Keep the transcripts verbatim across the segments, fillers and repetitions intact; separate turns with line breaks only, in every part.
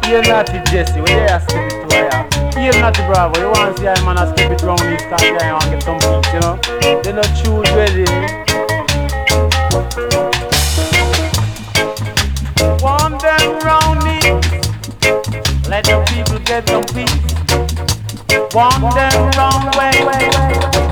You're not the Jesse, where you skip it to where? You're not the Bravo, you want to see a man a skip it round this time, you want to get some peace, you know? They not choose ready. Want them round it, let the people get some peace. Want them round way, way, way.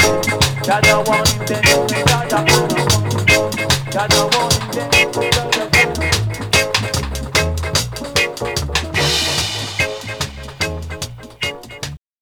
Jaja want him, then Jaja want him. Jaja want him, then Jaja want him.